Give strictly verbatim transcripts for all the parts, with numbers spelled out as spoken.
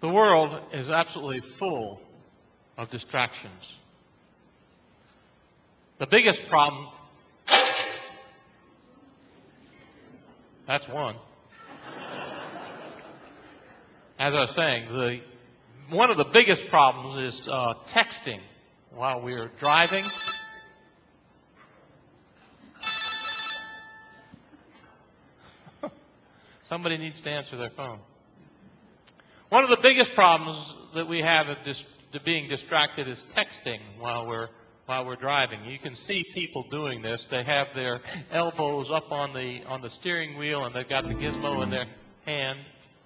The world is absolutely full of distractions. The biggest problem, that's one. As I was saying, the, one of the biggest problems is uh, texting while we are driving. Somebody needs to answer their phone. One of the biggest problems that we have of dis- being distracted is texting while we're while we're driving. You can see people doing this. They have their elbows up on the on the steering wheel and they've got the gizmo in their hand.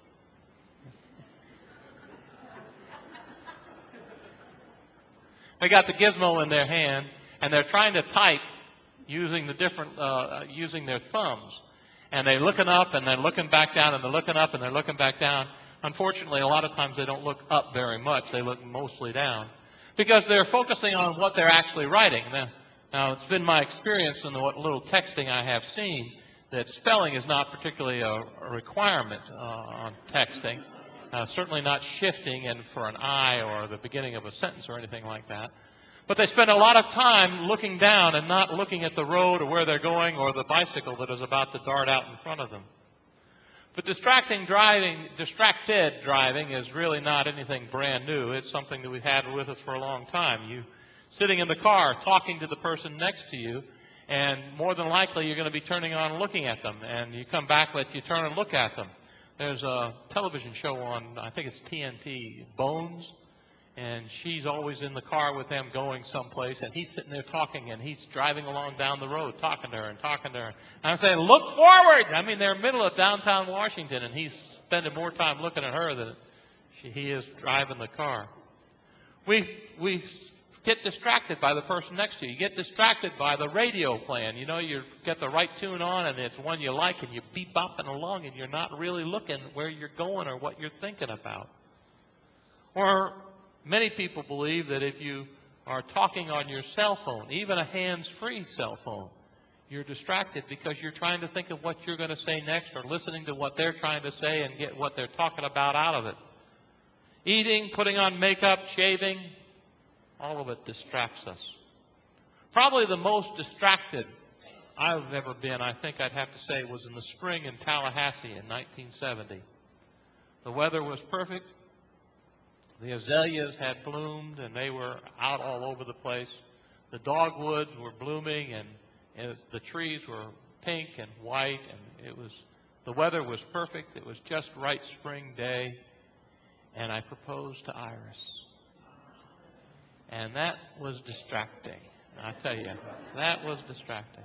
They got the gizmo in their hand and they're trying to type using the different uh, using their thumbs. And they're looking up and they're looking back down and they're looking up and they're looking back down. Unfortunately, a lot of times they don't look up very much. They look mostly down because they're focusing on what they're actually writing. Now, now it's been my experience in the what little texting I have seen that spelling is not particularly a, a requirement uh, on texting. Uh, certainly not shifting and for an I or the beginning of a sentence or anything like that. But they spend a lot of time looking down and not looking at the road or where they're going or the bicycle that is about to dart out in front of them. But distracting driving, distracted driving is really not anything brand new. It's something that we've had with us for a long time. You sitting in the car talking to the person next to you, and more than likely you're going to be turning on and looking at them. And you come back, but you turn and look at them. There's a television show on, I think it's T N T, Bones. And she's always in the car with him going someplace, and he's sitting there talking, and he's driving along down the road talking to her and talking to her. And I'm saying, look forward! I mean, they're in the middle of downtown Washington, and he's spending more time looking at her than she, he is driving the car. We, we get distracted by the person next to you. You get distracted by the radio playing. You know, you get the right tune on, and it's one you like, and you beep bopping along, and you're not really looking where you're going or what you're thinking about. Or many people believe that if you are talking on your cell phone, even a hands-free cell phone, you're distracted because you're trying to think of what you're going to say next or listening to what they're trying to say and get what they're talking about out of it. Eating, putting on makeup, shaving, all of it distracts us. Probably the most distracted I've ever been, I think I'd have to say, was in the spring in Tallahassee in nineteen seventy. The weather was perfect. The azaleas had bloomed, and they were out all over the place. The dogwoods were blooming, and, and the trees were pink and white, and it was the weather was perfect. It was just right spring day, and I proposed to Iris. And that was distracting. I tell you, that was distracting.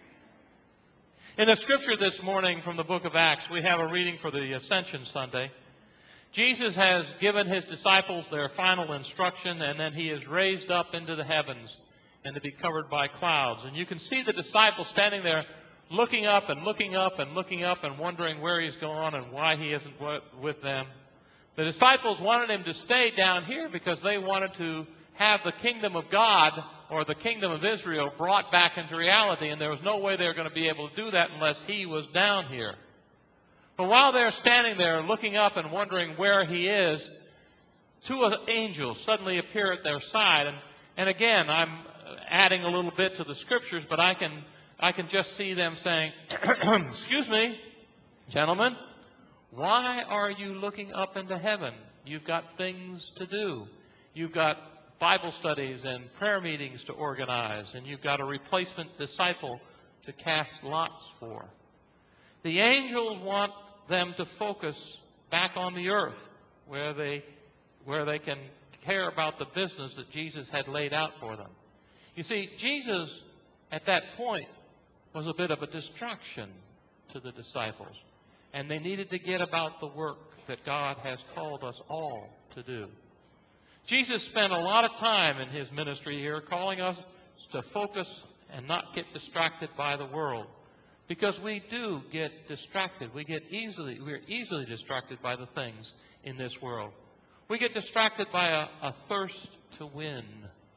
In the scripture this morning from the book of Acts, we have a reading for the Ascension Sunday. Jesus has given his disciples their final instruction, and then he is raised up into the heavens and to be covered by clouds. And you can see the disciples standing there looking up and looking up and looking up and wondering where he's gone and why he isn't with them. The disciples wanted him to stay down here because they wanted to have the kingdom of God or the kingdom of Israel brought back into reality, and there was no way they were going to be able to do that unless he was down here. But while they're standing there looking up and wondering where he is, two angels suddenly appear at their side. And, and again, I'm adding a little bit to the scriptures, but I can, I can just see them saying, excuse me, gentlemen, why are you looking up into heaven? You've got things to do. You've got Bible studies and prayer meetings to organize, and you've got a replacement disciple to cast lots for. The angels want them to focus back on the earth where they, where they can care about the business that Jesus had laid out for them. You see, Jesus at that point was a bit of a distraction to the disciples, and they needed to get about the work that God has called us all to do. Jesus spent a lot of time in his ministry here calling us to focus and not get distracted by the world. Because we do get distracted. We get easily, we're easily distracted by the things in this world. We get distracted by a, a thirst to win.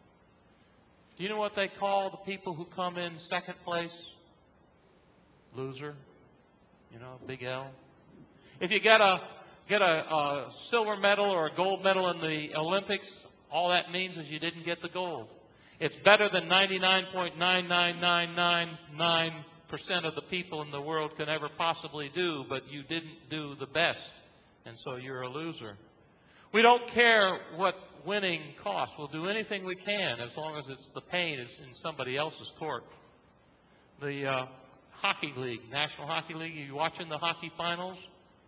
Do you know what they call the people who come in second place? Loser. You know, big L. If you get a, get a, a silver medal or a gold medal in the Olympics, all that means is you didn't get the gold. It's better than ninety-nine point nine nine nine nine nine percent of the people in the world can ever possibly do, but you didn't do the best, and so you're a loser. We don't care what winning costs. We'll do anything we can as long as it's the pain is in somebody else's court. The uh, Hockey League, National Hockey League, are you watching the hockey finals?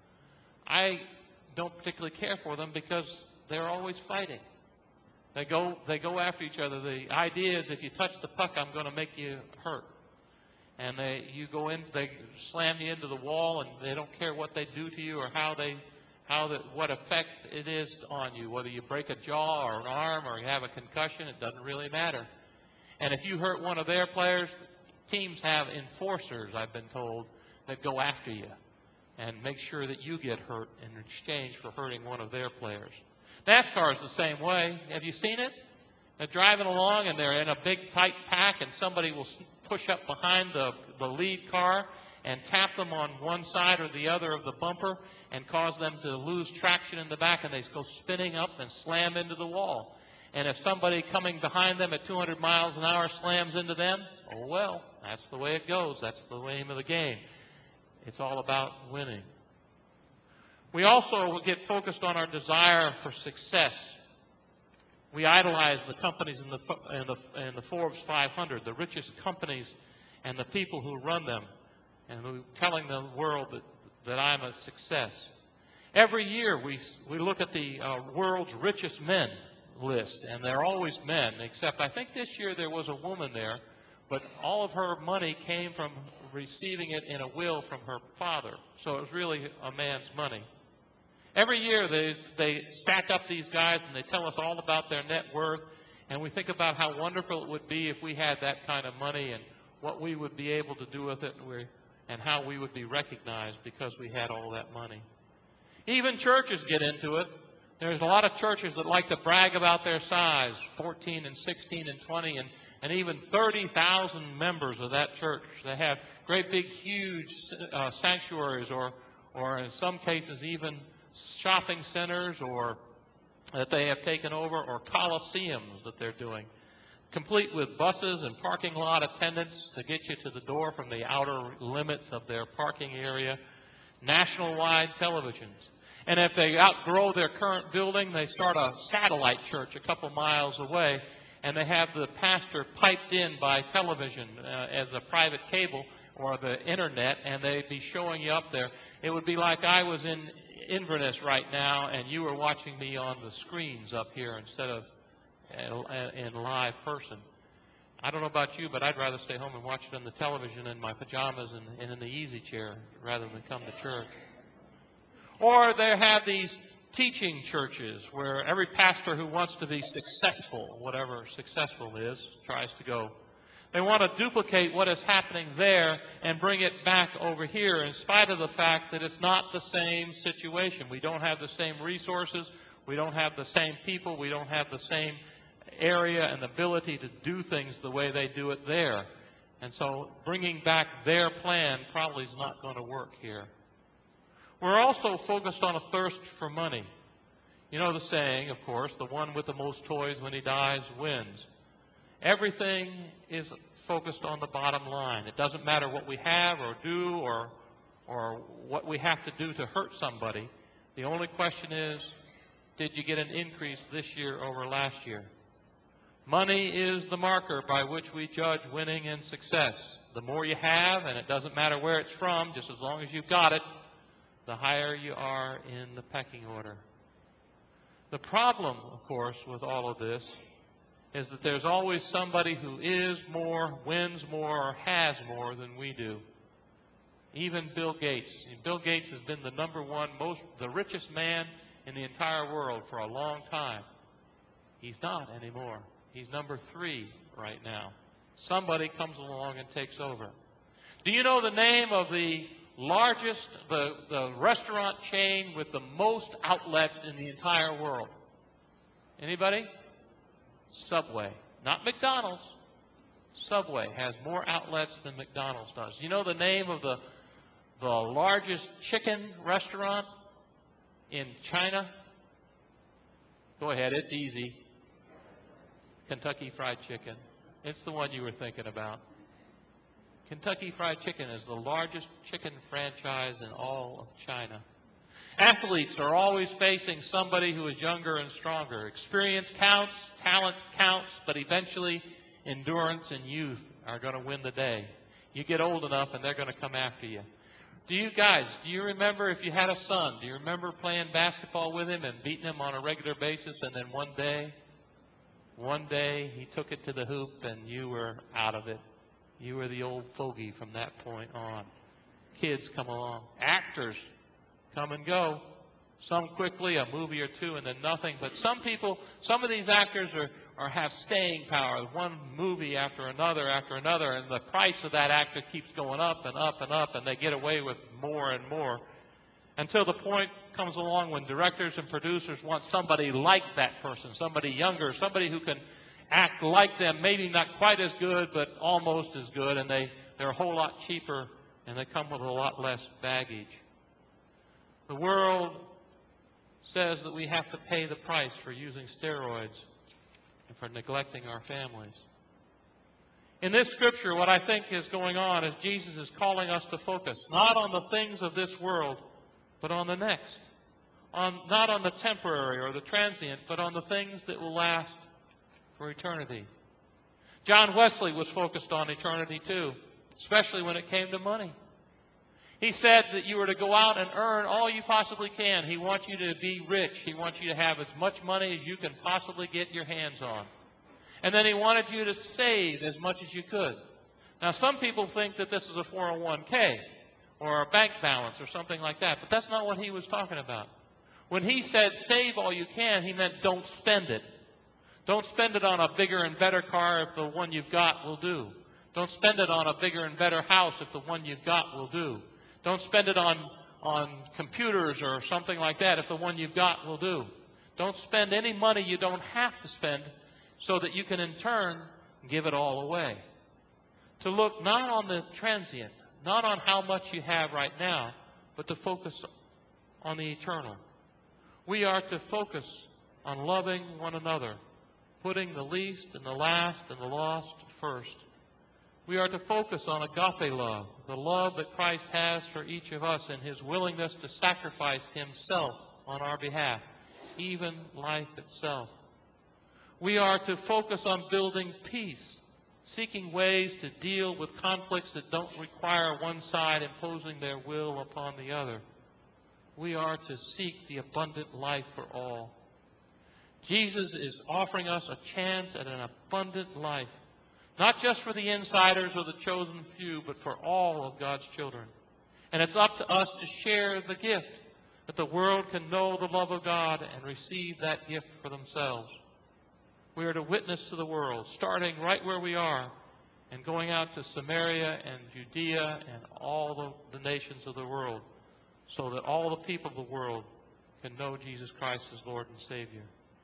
I don't particularly care for them because they're always fighting. They go, they go after each other. The idea is if you touch the puck, I'm going to make you hurt. And they, you go in, they slam you into the wall, and they don't care what they do to you or how they, how that, what effect it is on you. Whether you break a jaw or an arm or you have a concussion, it doesn't really matter. And if you hurt one of their players, teams have enforcers, I've been told, that go after you and make sure that you get hurt in exchange for hurting one of their players. NASCAR is the same way. Have you seen it? They're driving along and they're in a big tight pack, and somebody will push up behind the, the lead car and tap them on one side or the other of the bumper and cause them to lose traction in the back, and they go spinning up and slam into the wall. And if somebody coming behind them at two hundred miles an hour slams into them, oh well, that's the way it goes. That's the name of the game. It's all about winning. We also get focused on our desire for success. We idolize the companies in the, in the, in the Forbes five hundred, the richest companies and the people who run them, and we're telling the world that, that I'm a success. Every year we, we look at the uh, world's richest men list, and they're always men, except I think this year there was a woman there, but all of her money came from receiving it in a will from her father, so it was really a man's money. Every year they, they stack up these guys and they tell us all about their net worth, and we think about how wonderful it would be if we had that kind of money and what we would be able to do with it, and, we, and how we would be recognized because we had all that money. Even churches get into it. There's a lot of churches that like to brag about their size, fourteen and sixteen and twenty, and, and even thirty thousand members of that church. They have great big huge uh, sanctuaries, or, or in some cases even shopping centers or that they have taken over, or coliseums that they're doing, complete with buses and parking lot attendants to get you to the door from the outer limits of their parking area, national-wide televisions. And if they outgrow their current building, they start a satellite church a couple miles away, and they have the pastor piped in by television uh, as a private cable or the internet, and they'd be showing you up there. It would be like I was in Inverness right now, and you were watching me on the screens up here instead of in live person. I don't know about you, but I'd rather stay home and watch it on the television in my pajamas and, and in the easy chair rather than come to church. Or they have these teaching churches where every pastor who wants to be successful, whatever successful is, tries to go. They want to duplicate what is happening there and bring it back over here, in spite of the fact that it's not the same situation. We don't have the same resources. We don't have the same people. We don't have the same area and ability to do things the way they do it there. And so bringing back their plan probably is not going to work here. We're also focused on a thirst for money. You know the saying, of course, the one with the most toys when he dies wins. Everything is focused on the bottom line. It doesn't matter what we have or do or, or what we have to do to hurt somebody. The only question is, did you get an increase this year over last year? Money is the marker by which we judge winning and success. The more you have, and it doesn't matter where it's from, just as long as you've got it, the higher you are in the pecking order. The problem, of course, with all of this is that there's always somebody who is more, wins more, or has more than we do. Even Bill Gates. And Bill Gates has been the number one, most, the richest man in the entire world for a long time. He's not anymore. He's number three right now. Somebody comes along and takes over. Do you know the name of the largest, the, the restaurant chain with the most outlets in the entire world? Anybody? Subway. Not McDonald's. Subway has more outlets than McDonald's does. You know the name of the, the largest chicken restaurant? In China, go ahead, it's easy. Kentucky Fried Chicken. It's the one you were thinking about. Kentucky Fried Chicken is the largest chicken franchise in all of China. Athletes are always facing somebody who is younger and stronger. Experience counts, talent counts, but eventually endurance and youth are going to win the day. You get old enough and they're going to come after you. Do you guys, do you remember if you had a son, do you remember playing basketball with him and beating him on a regular basis, and then one day, one day he took it to the hoop and you were out of it? You were the old fogey from that point on. Kids come along. Actors come and go. Some quickly, a movie or two, and then nothing. But some people, some of these actors are, are have staying power. One movie after another after another, and the price of that actor keeps going up and up and up, and they get away with more and more. Until the point comes along when directors and producers want somebody like that person, somebody younger, somebody who can act like them, maybe not quite as good, but almost as good, and they, they're a whole lot cheaper, and they come with a lot less baggage. The world says that we have to pay the price for using steroids and for neglecting our families. In this scripture, what I think is going on is Jesus is calling us to focus not on the things of this world, but on the next. On, not on the temporary or the transient, but on the things that will last for eternity. John Wesley was focused on eternity too, especially when it came to money. He said that you were to go out and earn all you possibly can. He wants you to be rich. He wants you to have as much money as you can possibly get your hands on. And then he wanted you to save as much as you could. Now, some people think that this is a four oh one k or a bank balance or something like that, but that's not what he was talking about. When he said save all you can, he meant don't spend it. Don't spend it on a bigger and better car if the one you've got will do. Don't spend it on a bigger and better house if the one you've got will do. Don't spend it on, on computers or something like that if the one you've got will do. Don't spend any money you don't have to spend so that you can in turn give it all away. To look not on the transient, not on how much you have right now, but to focus on the eternal. We are to focus on loving one another, putting the least and the last and the lost first. We are to focus on agape love, the love that Christ has for each of us and his willingness to sacrifice himself on our behalf, even life itself. We are to focus on building peace, seeking ways to deal with conflicts that don't require one side imposing their will upon the other. We are to seek the abundant life for all. Jesus is offering us a chance at an abundant life. Not just for the insiders or the chosen few, but for all of God's children. And it's up to us to share the gift, that the world can know the love of God and receive that gift for themselves. We are to witness to the world, starting right where we are and going out to Samaria and Judea and all the, the nations of the world, so that all the people of the world can know Jesus Christ as Lord and Savior.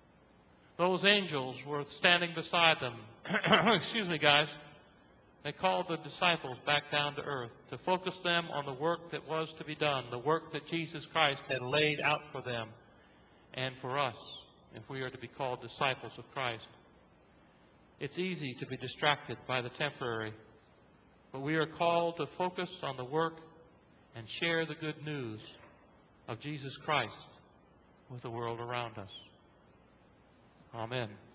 Those angels were standing beside them. Excuse me, guys. They called the disciples back down to earth to focus them on the work that was to be done, the work that Jesus Christ had laid out for them and for us, if we are to be called disciples of Christ. It's easy to be distracted by the temporary, but we are called to focus on the work and share the good news of Jesus Christ with the world around us. Amen.